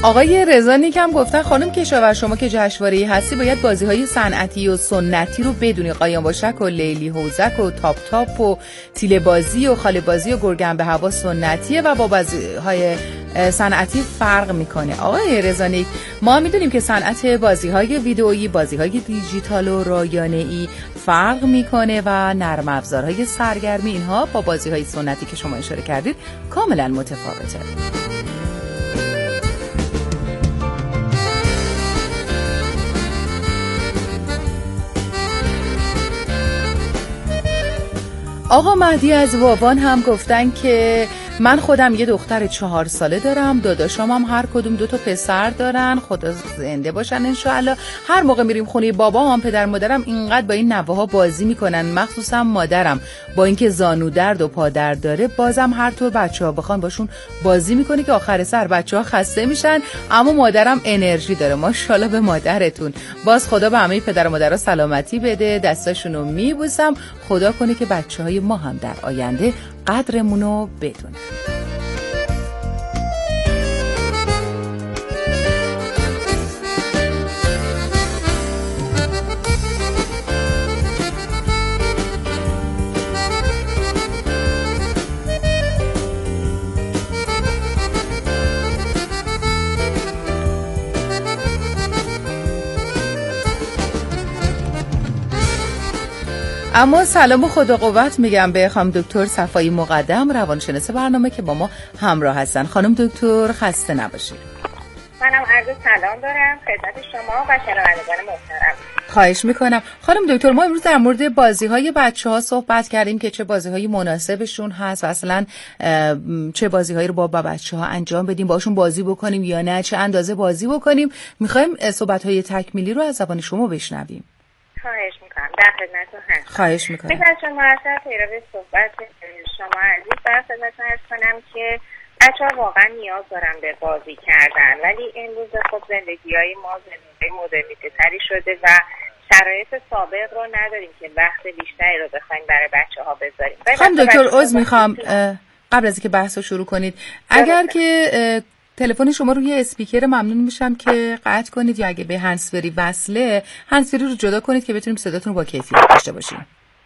آقای رضا نیک هم گفتن خانم کشاورز شما که جشنواره‌ای هستی باید بازی‌های صنعتی و سنتی رو بدونی، قایم باشک و لیلی حوزک و تاپ تاپ و تیله بازی و خاله بازی و گرگن به هوا سنتیه و با بازی‌های صنعتی فرق میکنه. آقای رضا نیک ما میدونیم که صنعت بازی‌های ویدئویی، بازی‌های دیجیتال و رایانه‌ای فرق میکنه و نرم افزارهای سرگرمی اینها با بازی‌های سنتی که شما اشاره کردید کاملا متفاوته. آقا مهدی از واوان هم گفتن که من خودم یه دختر 4 ساله دارم، داداشام هم هر کدوم 2 تا پسر دارن، خدا زنده باشن انشاءالله. هر موقع میریم خونه بابا هم پدر مادرم اینقدر با این نوه‌ها بازی میکنن، مخصوصا مادرم با اینکه زانو درد و پا درد داره بازم هر طور بچه‌ها بخوان باشون بازی میکنه که آخر سر بچه‌ها خسته میشن، اما مادرم انرژی داره. ماشاءالله به مادرتون. باز خدا به همه پدر و مادرها سلامتی بده، دستاشونو میبوسم، خدا کنه که بچه‌های ما هم در آینده قدرمونو بدونن. اما سلام و خدا قوت میگم به خانم دکتر صفایی مقدم، روانشناس برنامه که با ما همراه هستن. خانم دکتر خسته نباشید. منم عرض سلام دارم خدمت شما و شنوندگان محترم. خواهش میکنم. خانم دکتر ما امروز در مورد بازی‌های بچه‌ها صحبت کردیم که چه بازی‌هایی مناسبشون هست و اصلا چه بازی‌هایی رو با بچه‌ها انجام بدیم، باشون بازی بکنیم یا نه، چه اندازه بازی بکنیم. می‌خوایم صحبت‌های تکمیلی رو از زبان شما بشنویم. خواهش میکنم. در خدمتتون هستم. خواهش میکنم. بذار شما اصلا پیرو صحبت شما عزیز در خدمتتون عرض کنم که بچه‌ها واقعا نیاز دارن به بازی کردن، ولی امروز خب زندگی‌های ما زندگی مدرنیته‌تری شده و شرایط سابق رو نداریم که وقت بیشتری رو بخوایم برای بچه‌ها بذاریم. خانم دکتر عذر میخوام قبل از اینکه بحث رو شروع کنید اگر که تلفن شما روی اسپیکر ممنون میشم که قطع کنید یا اگه به هندزفری وصله هندزفری رو جدا کنید که بتونیم صداتون رو با کیفیت داشته باشیم.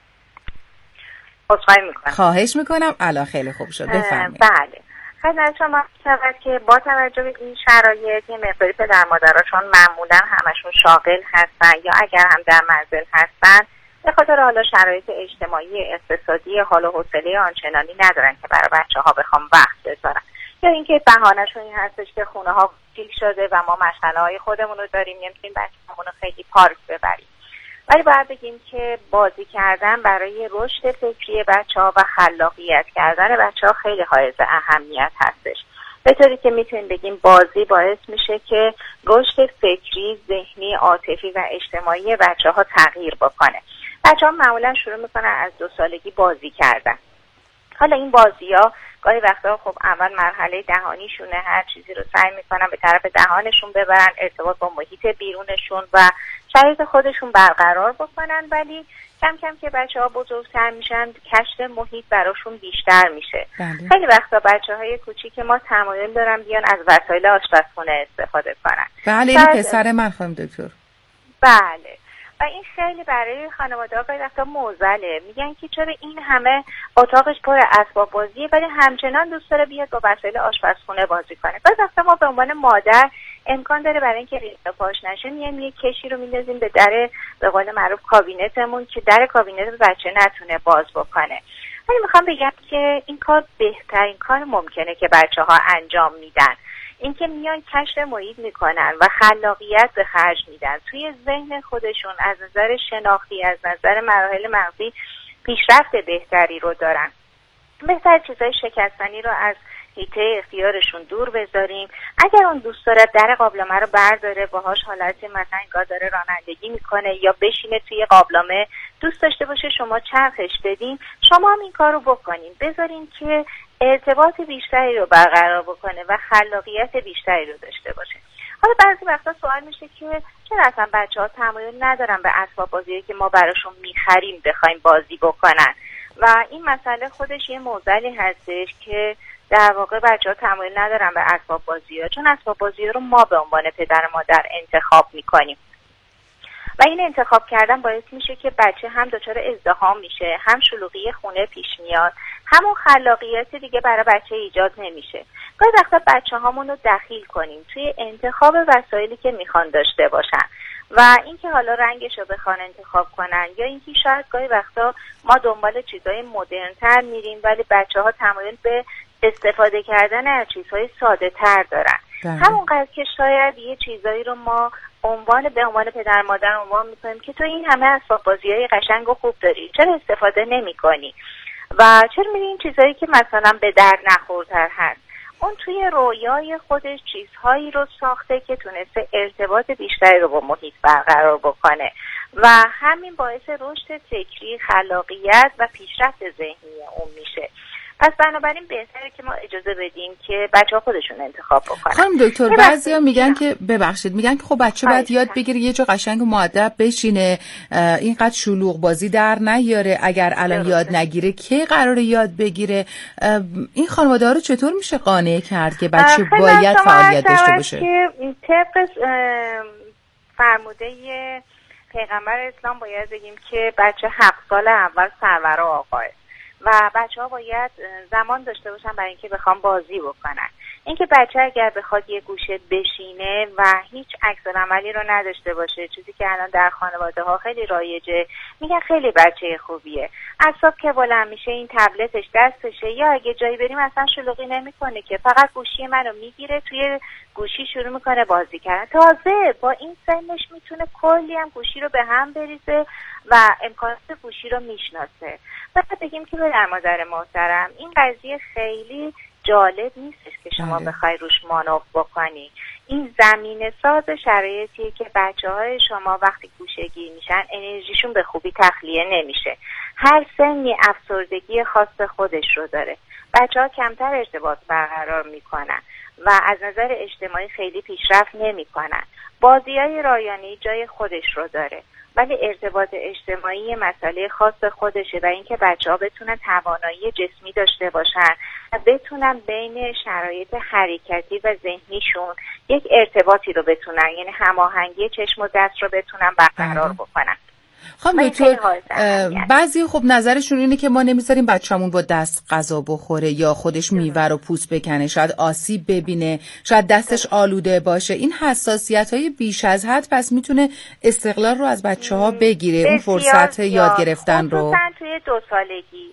عذرخواهی میکنم. خواهش میکنم. الان خیلی خوب شد. بفرمایید. بله. خدمت شما شود که با توجه به این شرایط یه مقداری پدر مادرها معمولا همشون شاغل هستن یا اگر هم در منزل هستن به خاطر حالا شرایط اجتماعی اقتصادی حال و حوصله آنچنانی ندارن که برای بچه‌ها بخوام وقت بذارن، یا اینکه بهانه‌شون این هستش که خونه‌ها کوچیک شده و ما مشغله‌های خودمون رو داریم، نمی‌تونیم بچه‌مون رو خیلی پارک ببریم. ولی باید بگیم که بازی کردن برای رشد فکری بچه‌ها و خلاقیت کردن بچه‌ها خیلی حائز اهمیت هستش. به طوری که میتونیم بگیم بازی باعث میشه که رشد فکری، ذهنی، عاطفی و اجتماعی بچه‌ها تغییر بکنه. بچه‌ها معمولا شروع میکنن از 2 سالگی بازی کردن. حالا این بازی‌ها گاهی وقتا خب اول مرحله دهانیشونه، هر چیزی رو سعی میکنن به طرف دهانشون ببرن، ارتباط با محیط بیرونشون و شرایط خودشون برقرار بکنن، ولی کم کم که بچه‌ها بزرگتر میشن کشف محیط براشون بیشتر میشه. خیلی وقتا بچه‌های کوچیک ما تمایل دارن بیان از وسایل آشپزخونه استفاده کنن. بله این پسر من خانم دکتر. بله. و این خیلی برای خانواده‌ها گاهی وقتا معضله، میگن که چرا این همه اتاقش پر اسباب بازیه ولی همچنان دوست داره بیاد با وسایل آشپزخونه بازی کنه. گاهی وقتا ما به عنوان مادر امکان داره برای اینکه ریخته پاش نشه میایم یه کشی رو میندازیم به در به قول معروف کابینتمون که در کابینت بچه نتونه باز بکنه. ولی میخوام بگم که این کار بهترین کار ممکنه که بچه‌ها انجام میدن. اینکه میان کشف محیط میکنن و خلاقیت به خرج میدن، توی ذهن خودشون از نظر شناختی، از نظر مراحل مغزی پیشرفت بهتری رو دارن. بهتر چیزای شکستنی رو از حیطه اختیارشون دور بذاریم. اگر اون دوست داره در قابلمه رو برداره باهاش حالت مثلا انگار داره رانندگی میکنه یا بشینه توی قابلمه، دوست داشته باشه شما چرخش بدین، شما هم این کار رو بکنین، بذارین که ارتباط بیشتری رو برقرار بکنه و خلاقیت بیشتری رو داشته باشه. حالا بعضی وقتا سوال میشه که چرا اصلا بچه‌ها تمایل ندارن به اسباب بازی که ما براشون میخریم بخوایم بازی بکنن؟ و این مسئله خودش یه معضلی هستش که در واقع بچه‌ها تمایل ندارن به اسباب بازی‌ها، چون اسباب بازی‌ها رو ما به عنوان پدر و مادر انتخاب می‌کنیم و این انتخاب کردن باعث میشه که بچه هم دچار ازدحام میشه، هم شلوغی خونه پیش میاد، همون خلاقیت دیگه برای بچه ایجاد نمیشه. گاهی وقتا بچه‌هامون رو دخیل کنیم توی انتخاب وسایلی که میخوان داشته باشن و اینکه حالا رنگش رو بخوان انتخاب کنن، یا اینکه شاید گاهی وقتا ما دنبال چیزای مدرن‌تر میریم ولی بچه‌ها تمایل به استفاده کردن از چیزهای ساده‌تر دارن. همونقدر که شاید یه چیزایی رو ما به عنوان پدر مادر عنوان میکنیم که تو این همه اسباب بازی‌های قشنگ و خوب داری، چرا استفاده نمی‌کنی؟ و چرا میری این چیزایی که مثلا به در نخورتر هست؟ اون توی رویای خودش چیزهایی رو ساخته که تونسته ارتباط بیشتری رو با محیط برقرار بکنه و همین باعث رشد فکری، خلاقیت و پیشرفت ذهنی اون میشه. پس بنابراین بهتره که ما اجازه بدیم که بچه‌ها خودشون انتخاب بکنن. خانم دکتر، بعضیا میگن که میگن که خب بچه باید یاد بگیره یه جا قشنگ و مؤدب بشینه، اینقدر شلوغ بازی در نیاره، اگر الان یاد نگیره کی قراره یاد بگیره؟ این خانواده‌ها رو چطور میشه قانع کرد که بچه باید فعالیت داشته باشه؟ که طبق فرموده پیغمبر اسلام باید بگیم که بچه 7 سال اول سرور آقاه و بچه‌ها باید زمان داشته باشن برای اینکه بخوام بازی بکنن. اینکه بچه اگر بخواد یه گوشه بشینه و هیچ عکس‌العملی رو نداشته باشه، چیزی که الان در خانواده‌ها خیلی رایجه، میگن خیلی بچه خوبیه، از صبح که بلند میشه این تبلتش دستشه، یا اگه جایی بریم اصلا شلوغی نمیکنه که فقط گوشی منو میگیره توی گوشی شروع میکنه بازی کردن. تازه با این سنش میتونه کلی هم گوشی رو به هم بریزه و امکانات گوشی رو میشناسه. بعد بگیم که پدر مادر محترم، این قضیه خیلی جالب نیستش که شما بخوای روش مانور بکنی. این زمینه ساز شرایطیه که بچه‌های شما وقتی گوشه‌گیر میشن انرژیشون به خوبی تخلیه نمیشه. هر سنی افسردگی خاص خودش رو داره. بچه‌ها کمتر ارتباط برقرار میکنن و از نظر اجتماعی خیلی پیشرفت نمیکنن. بازی‌های رایانه‌ای جای خودش رو داره، ولی ارتباط اجتماعی مسئله خاص خودشه و اینکه بچه‌ها بتونن توانایی جسمی داشته باشن و بتونن بین شرایط حرکتی و ذهنیشون یک ارتباطی رو بتونن، یعنی هماهنگی چشم و دست رو بتونن برقرار بکنن. خانم دکتر، بعضی خب نظرشون اینه که ما نمیذاریم بچه‌مون با دست غذا بخوره یا خودش میوه رو پوست بکنه، شاید آسیب ببینه، شاید دستش آلوده باشه. این حساسیت‌های بیش از حد پس میتونه استقلال رو از بچه‌ها بگیره، اون فرصت یاد گرفتن رو. خصوصا توی 2 سالگی.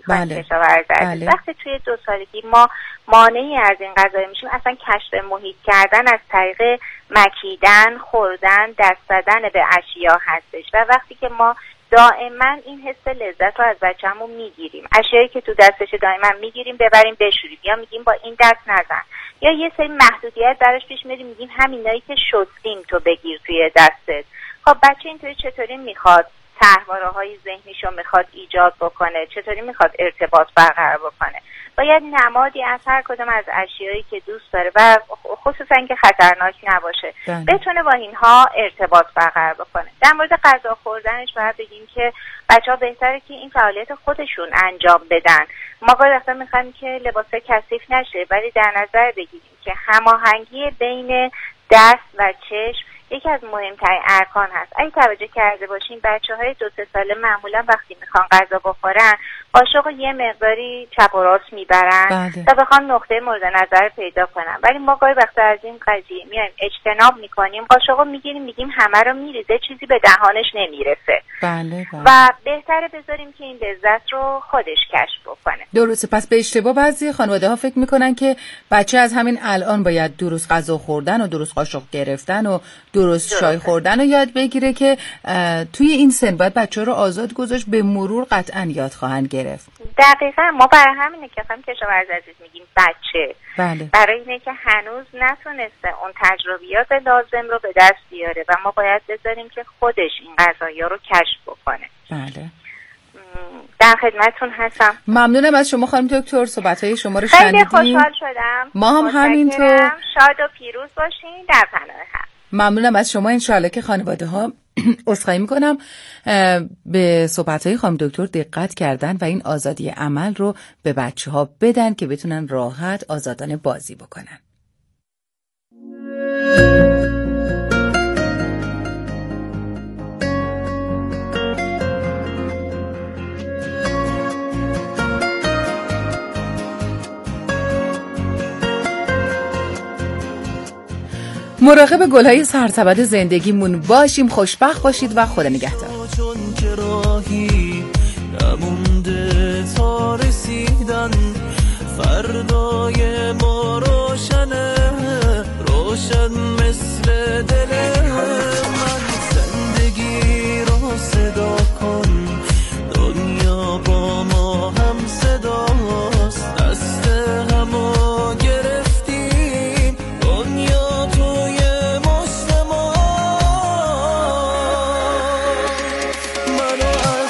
بله. وقتی توی 2 سالگی ما مانعی از این قضایا میشیم، اصلا کشف محیط کردن از طریق مکیدن، خوردن، دست زدن به اشیا هستش و وقتی که ما دائما این حس لذت رو از بچه‌مون میگیریم، اشیایی که تو دستش دائما میگیریم ببریم بشوریم، یا میگیم با این دست نزن، یا یه سری محدودیت براش پیش میاریم میگیم همینایی که شستیم تو بگیر توی دستت. خب بچه اینطوری چطوری میخواد طرحواره‌های ذهنیشو میخواد ایجاد بکنه، چطوری میخواد ارتباط برقرار بکنه؟ باید نمادی از هر کدوم از اشیایی که دوست داره و خصوصا اینکه خطرناک نباشه بتونه با اینها ارتباط برقرار بکنه. در مورد غذا خوردنش باید بگیم که بچه‌ها بهتره که این فعالیت خودشون انجام بدن. ما گاهی وقتا می‌خوایم که لباس کثیف نشه، ولی در نظر بگیریم که هماهنگی بین دست و چشم یکی از مهمترین ارکان هست. اگه توجه کرده باشین بچه‌های 2-3 ساله معمولا وقتی میخوان غذا بخورن قاشق یه مقداری چپ و راست میبرن تا بخوان نقطه مورد نظر پیدا کنن، ولی ما گاهی وقتا از این قضیه میایم اجتناب میکنیم، قاشقو میگیریم میگیم همه رو میریزه، چیزی به دهانش نمیرسه. بله. و بهتره بذاریم که این لذت رو خودش کشف بکنه. درسته. پس به اشتباه بعضی خانواده‌ها فکر میکنن که بچه از همین الان باید درست غذا خوردن و درست قاشق گرفتن و درست چای خوردن رو یاد بگیره که توی این سن باید بچه رو آزاد گذاشت، به مرور قطعا یاد خواهند گرفت. دقیقاً. ما برای همینه که خانم کشاورز عزیز میگیم بچه. بله. برای اینه که هنوز نتونسته اون تجربیات لازم رو به دست بیاره و ما باید بذاریم که خودش این قضایا رو کشف بکنه. بله. در خدمتتون هستم. ممنونم از شما خانم دکتر، صحبت‌های شما رو شنیدیم. خیلی خوشحال شدم. ما هم همینطور. شاد و پیروز باشین. در پناه هم. ممنونم از شما. انشالله که خانواده‌ها عذرخواهی میکنم، به صحبت‌های خانم دکتر دقت کردن و این آزادی عمل رو به بچه‌ها بدن که بتونن راحت آزادانه بازی بکنن. مراقب گلهای سرسبد زندگیمون باشیم. خوشبخت باشید و خدا نگهدار. چون که راهی نمونده تا رسیدن، فردای ما روشنه، روشن مثل دل من. زندگی رو صدا کن، دنیا با ما هم صداست، دست همو گرفتیم، دنیا توی مست ما. منو از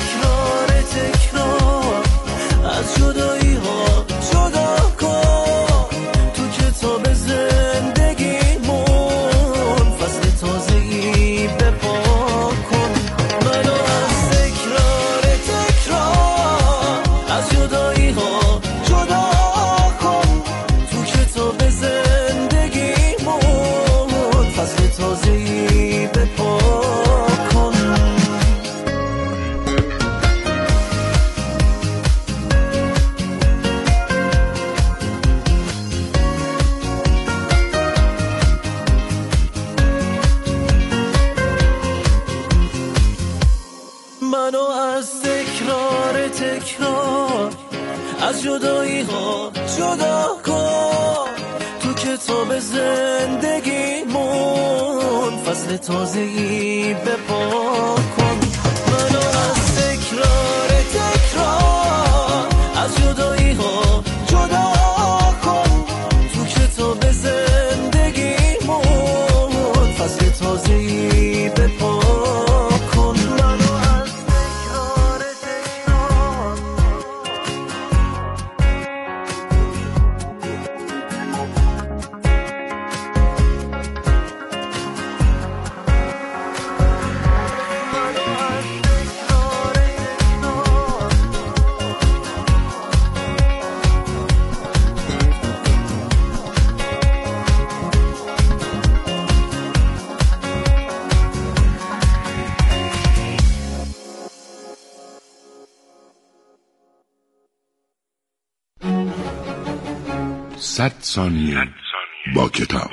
تکرار از جدایی ها جدا کن، تو کتاب زندگیمون فصل تازه‌ای بپا کن. منو از تکرار از جدایی ها جدا کن، تو کتاب زندگیمون فصل تازه‌ای بپا کن. منو از تکرار از جدایی ها جدا کن، تو کتاب زندگیمون فصل تازه‌ای بپا کن. منو از تکرار از جدایی ها جدا کن، تو کتاب زندگیمون فصل تازه‌ای بپا کن. منو از صد ثانیه با کتاب.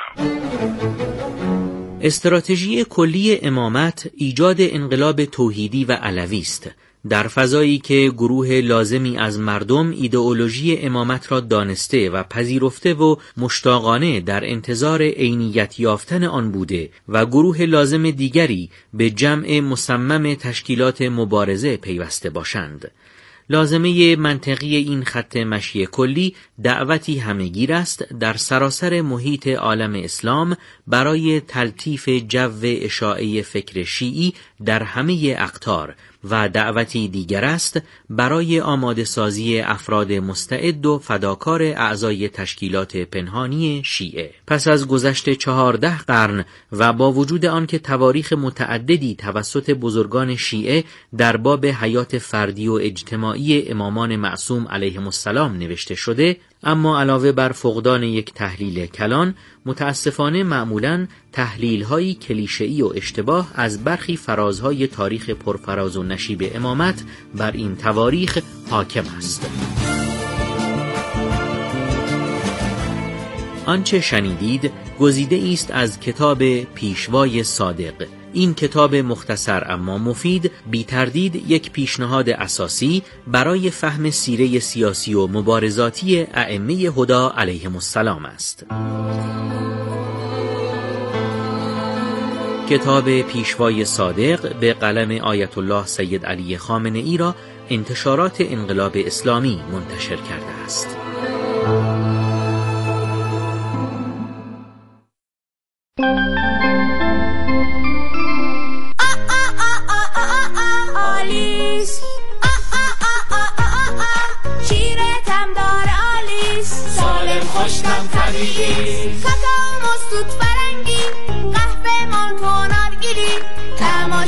استراتژی کلی امامت ایجاد انقلاب توحیدی و علوی است، در فضایی که گروه لازمی از مردم ایدئولوژی امامت را دانسته و پذیرفته و مشتاقانه در انتظار عینیت یافتن آن بوده و گروه لازم دیگری به جمع مصمم تشکیلات مبارزه پیوسته باشند. لازمه منطقی این خط مشی کلی دعوتی همهگیر است در سراسر محیط عالم اسلام برای تلطیف جو اشاعه فکر شیعی در همه اقطار و دعوتی دیگر است برای آماده سازی افراد مستعد و فداکار اعضای تشکیلات پنهانی شیعه. پس از گذشت 14 قرن و با وجود آنکه تواریخ متعددی توسط بزرگان شیعه در باب حیات فردی و اجتماعی امامان معصوم علیهم السلام نوشته شده، اما علاوه بر فقدان یک تحلیل کلان، متاسفانه معمولاً تحلیل‌های کلیشه‌ای و اشتباه از برخی فرازهای تاریخ پرفراز و نشیب امامت بر این تواریخ حاکم است. آنچه شنیدید گزیده است از کتاب پیشوای صادق. این کتاب مختصر اما مفید بی تردید یک پیشنهاد اساسی برای فهم سیره سیاسی و مبارزاتی ائمه هدی علیهم السلام است. کتاب پیشوای صادق به قلم آیت الله سید علی خامنه‌ای را انتشارات انقلاب اسلامی منتشر کرده است. آلیس شیرتم داره آلیس، سالم خوشتم طبیعی، کاکائو مستوت فرنگی، قهوه مانتو نارگیلی،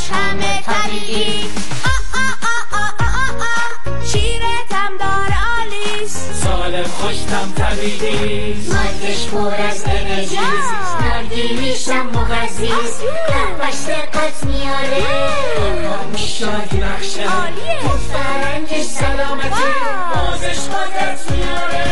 همش همه طبیعی. شیرتم داره آلیس، سالم خوشتم طبیعی. مادش پر از انرژی، نارگیلیشم مغذیست، قهوه‌اش دقت میاره، شادی بخشه، فرنگش سلامتی، بازش قدرت میاره.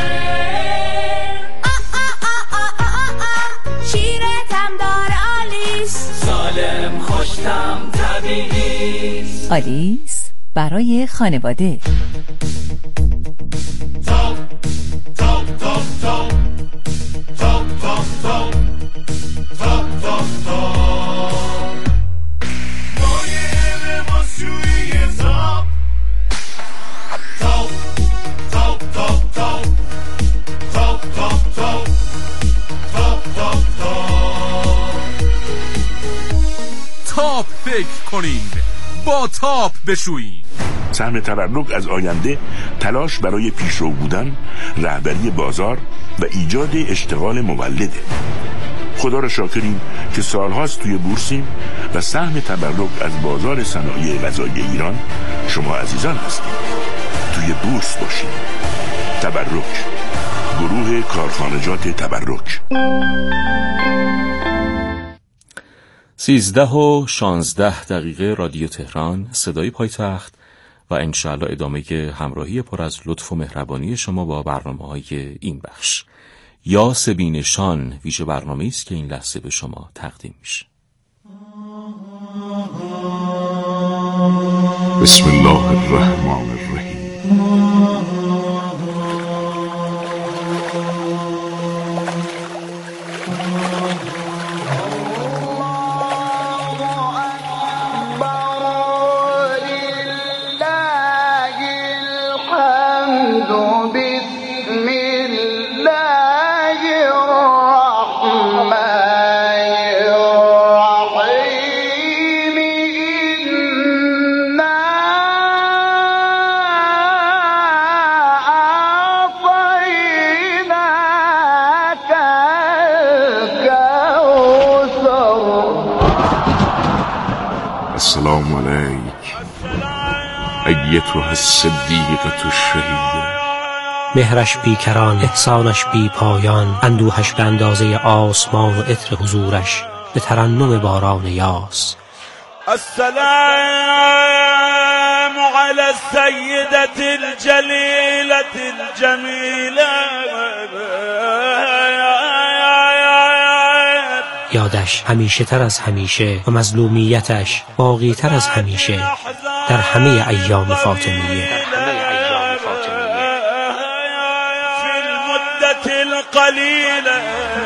شیرتم داره آلیس، سالم خوشتم طبیعی. آلیس برای خانواده. تاپ تاپ تاپ تاپ تاپ تاپ تاپ تاپ تاپ تاپ مایه لباسشویی تاپ تاپ تاپ تاپ تاپ تاپ تاپ تاپ تاپ تاپ تاپ فکر کنین، با تاپ بشویین. سهم تبرک از آینده تلاش برای پیشرو بودن، رهبری بازار و ایجاد اشتغال مولده. خدا را شاکریم که سالهاست توی بورسیم و سهم تبرک از بازار صنایع غذایی ایران شما عزیزان هستید. توی بورس باشید. تبرک، گروه کارخانجات تبرک. 13:16 رادیو تهران، صدای پایتخت و انشاءالله ادامه همراهی پر از لطف و مهربانی شما با برنامه‌های این بخش. یا سبینشان ویژه برنامه‌ای است که این لحظه به شما تقدیم میشه. بسم الله الرحمن الرحیم. السلام علیک ایتها الصدیقة الشهیده. مهرش بیکران، احسانش بی پایان، اندوهش به اندازه آسمان و عطر حضورش به ترنم باران یاس. السلام علی السیدة الجلیلة الجمیلة. یادش همیشه تر از همیشه و مظلومیتش باقی تر از همیشه در همه ایام فاطمیه. فی المدة القلیلة.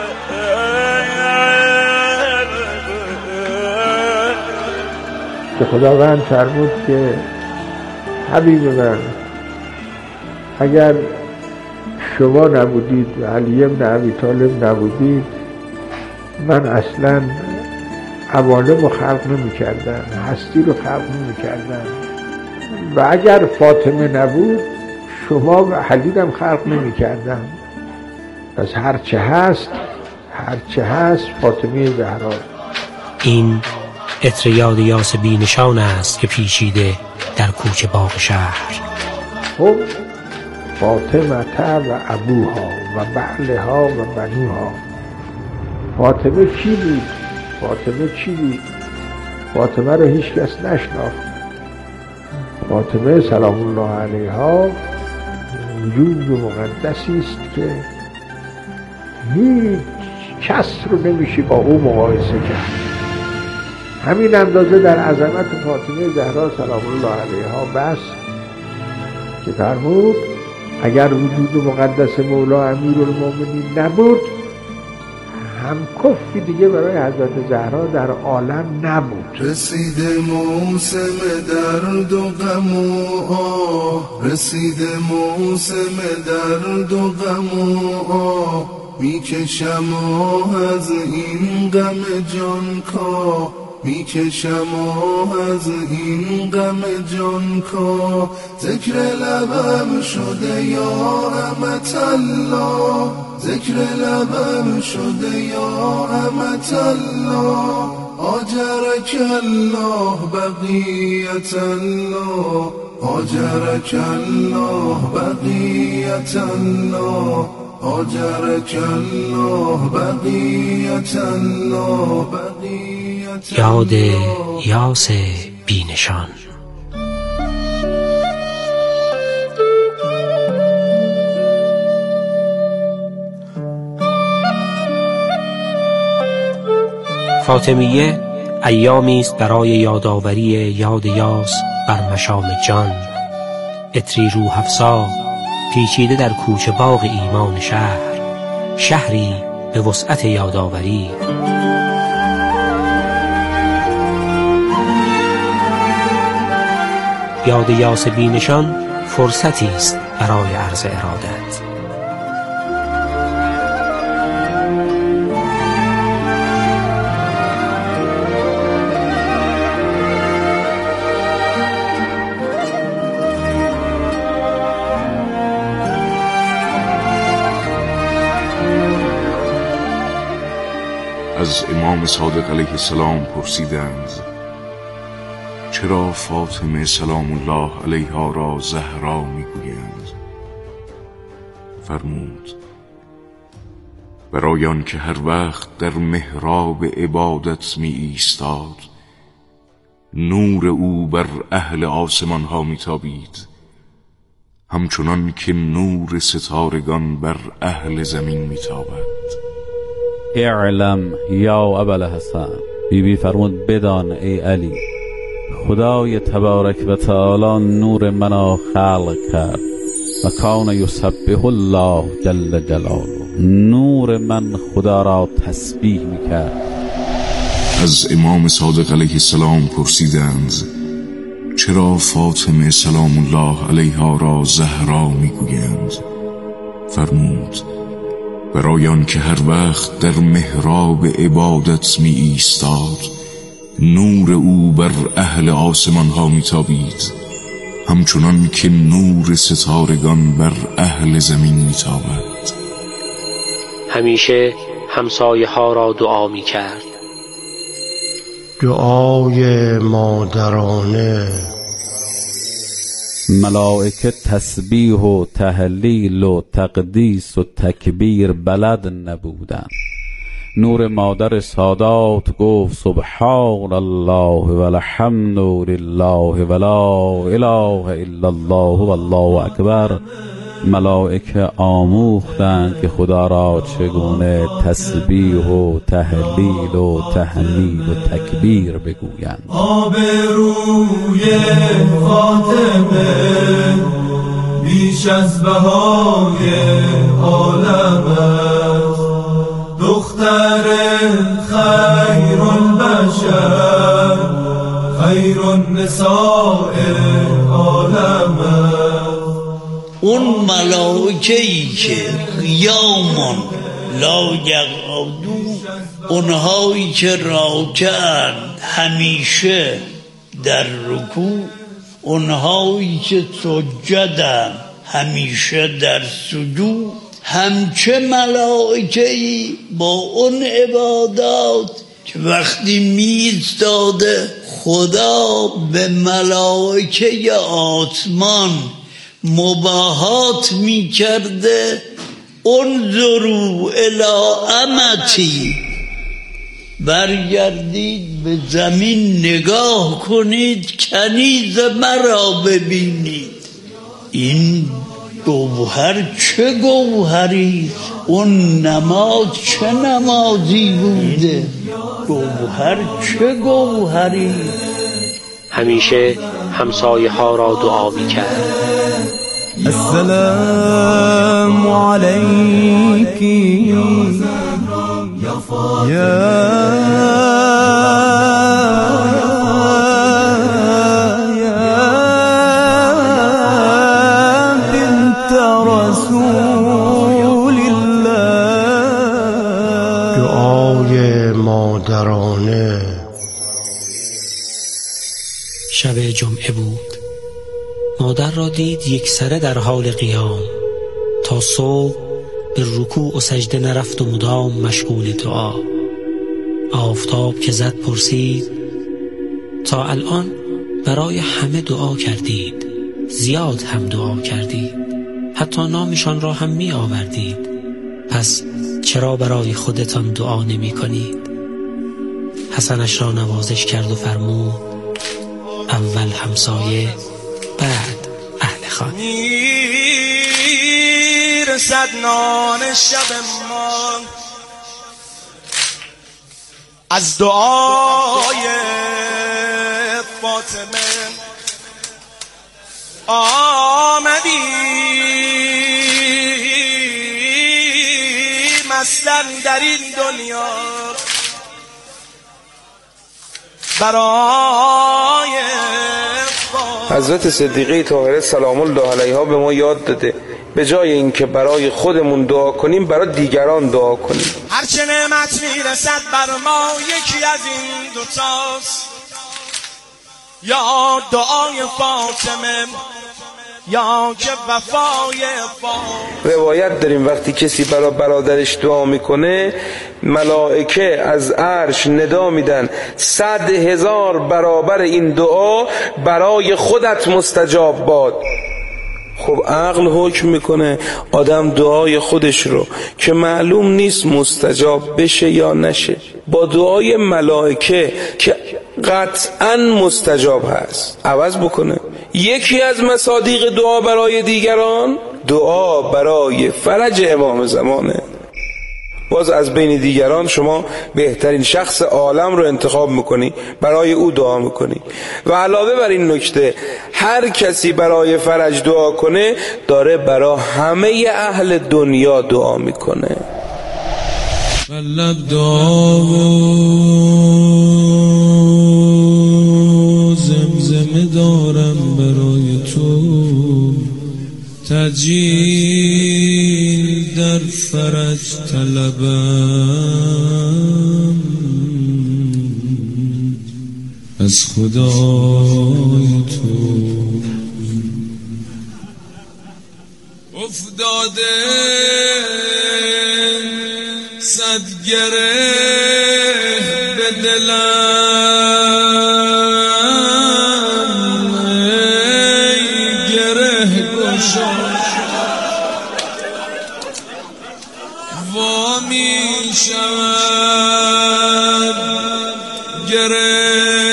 که خداوند فرمود که حبیب من اگر شما نبودید و علی بن ابی طالب نبودید من اصلا عوالم رو خلق نمی کردم، هستی رو خلق نمی کردم و اگر فاطمه نبود شما و علی هم خلق نمی کردم. پس هرچه هست فاطمه زهرا. این عطر یاد یاس بی نشان است که پیچیده در کوچه باغ شهر. خب فاطمه و ابوها و بعلها و بنوها. فاطمه کی بود؟ فاطمه رو هیچ کس نشناخت. فاطمه سلام الله علیها وجود مقدسی است که هیچ کس رو نمیشه با او مقایسه کرد. همین اندازه در عظمت فاطمه زهرا سلام الله علیها بس که فرمود اگر وجود مقدس مولا امیرالمومنین نبود هم کفی دیگه برای حضرت زهرا در عالم نبود. رسیده موسم درد و غم و آه، رسیده موسم درد و غم و آه، میکشم آه از این غم جان کا، میکشم از این غم جان کا ذکر لبم شده یا امت الله ذکر لبم شده یا امت الله آجرک الله بقیت الله آجرک الله بقیت الله آجرک الله بقیت الله بقیت یاد یاس بینشان. فاطمیه ایامی است برای یادآوری یاد یاس بر مشام جان. عطری روح افزا پیچیده در کوچه باغ ایمان شهری به وسعت یادآوری. یاد یاس بینشان فرصتی است برای عرض ارادت. از امام صادق علیه السلام پرسیدند چرا فاطمه سلام الله علیها را زهرا میگویند؟ فرمود برای آن که هر وقت در محراب عبادت می ایستاد نور او بر اهل آسمان ها می تابید همچنان که نور ستارگان بر اهل زمین می تابد. اعلم یا ابوالحسن، بی فرمود بدان ای علی خدای تبارک و تعالی نور منا خلق کرد و کان یسبح الله جل جلاله. نور من خدا را تسبیح میکرد. از امام صادق علیه السلام پرسیدند چرا فاطمه سلام الله علیها را زهرا میگویند؟ فرمود برای آن که هر وقت در محراب عبادت می ایستاد نور او بر اهل آسمان ها می تابید همچنان که نور ستارگان بر اهل زمین می تابد. همیشه همسایه ها را دعا می کرد. دعای مادرانه. ملائکه تسبیح و تهلیل و تقدیس و تکبیر بلد نبودند. نور مادر سادات گفت سبحان الله والحمد لله ولا اله الا الله والله اکبر. ملائکه آموختند که خدا را چگونه تسبیح و تهلیل و تحمید و تکبیر بگویند. آبروی فاطمه بیش از بهای عالم است، دختر خیر البشر خیر النساء عالم است. اون ملائکه‌ای که قیامان لا یقعدون، اونهایی که راکعن همیشه در رکوع، اونهایی که سجدن همیشه در سجود، همچه ملائکه‌ای با اون عبادات که وقتی می‌ایستاده خدا به ملائکه آسمان مباهات می کرده انظروا الی امتی، برگردید به زمین نگاه کنید کنیز مرا ببینید. این گوهر چه گوهری، اون نماز چه نمازی بوده، گوهر چه گوهری. همیشه همسایه ها را دعا می کرد. السلام علیکی یا بنت رسول الله. دعای مادرانه. شب جمعه بود. مادر را دید یک سره در حال قیام، تا صبح به رکوع و سجده نرفت و مدام مشغول دعا. آفتاب که زد پرسید: تا الان برای همه دعا کردید، زیاد هم دعا کردید، حتی نامشان را هم می آوردید، پس چرا برای خودتان دعا نمی کنید؟ حسنش را نوازش کرد و فرمود: اول همسایه، بعد اهل خانه. میرسد نان شب ما از دعای فاطمه. آمدیم اصلا در این دنیا برای حضرت صدیقه طاهره سلام الله علیها به ما یاد داده به جای اینکه برای خودمون دعا کنیم برای دیگران دعا کنیم. هرچه نعمت میرسد بر ما یکی از این دوتاست، یا دعای فاطمه یا که وفای فاطمه. روایت داریم وقتی کسی برای برادرش دعا میکنه ملائکه از عرش ندا میدن 100,000 برابر این دعا برای خودت مستجاب باد. خب عقل حکم میکنه آدم دعای خودش رو که معلوم نیست مستجاب بشه یا نشه با دعای ملائکه که قطعا مستجاب هست عوض بکنه. یکی از مصادیق دعا برای دیگران دعا برای فرج امام زمانه. باز از بین دیگران شما بهترین شخص عالم رو انتخاب میکنی، برای او دعا میکنی و علاوه بر این نکته هر کسی برای فرج دعا کنه داره برای همه اهل دنیا دعا میکنه. لب دعا و زمزمه دارم برای تو، تجیل در فرج طلبم از خدای تو. افتاده صد گره به دلم، ای گره گشا وا می شود گره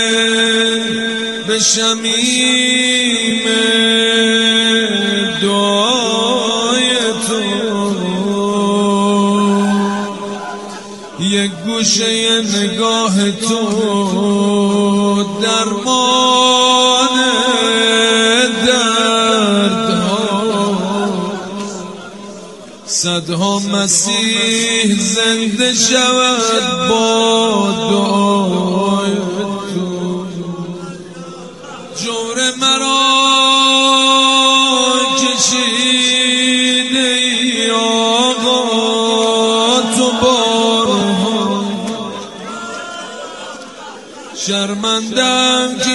به شمیم دعای تو. یک گوشه نگاه تو درمان دردها، صدها مسیح زنده شود با دعای تو. جور مرا کشیده ای آقا تو بارها، شرمندم که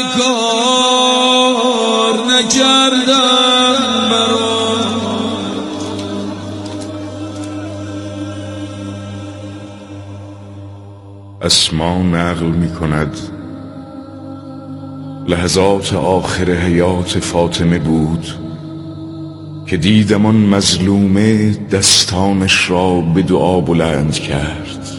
کار نکردم برات. اسما نقل می کند لحظات آخر حیات فاطمه بود که دیدم آن مظلومه دستانش را به دعا بلند کرد.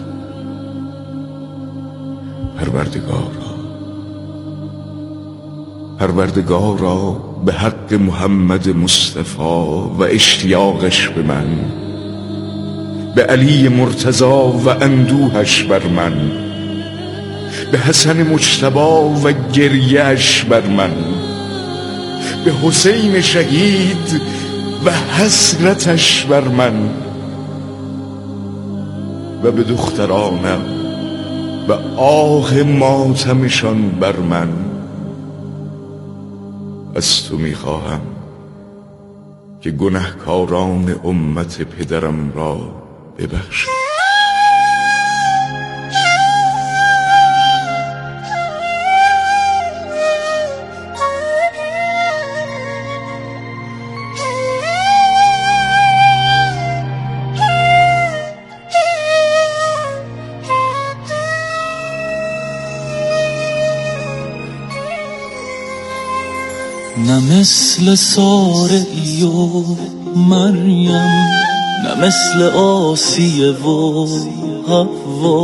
پروردگارا به حق محمد مصطفی و اشتیاقش به من، به علی مرتضی و اندوهش بر من، به حسن مجتبی و گریهش بر من، به حسین شهید و حسرتش بر من و به دخترانم و آه ماتمشان بر من. از تو میخواهم که گنهکاران امت پدرم را ببخشی. نه مثل سارعی و مریم، نه مثل آسیه و حوا.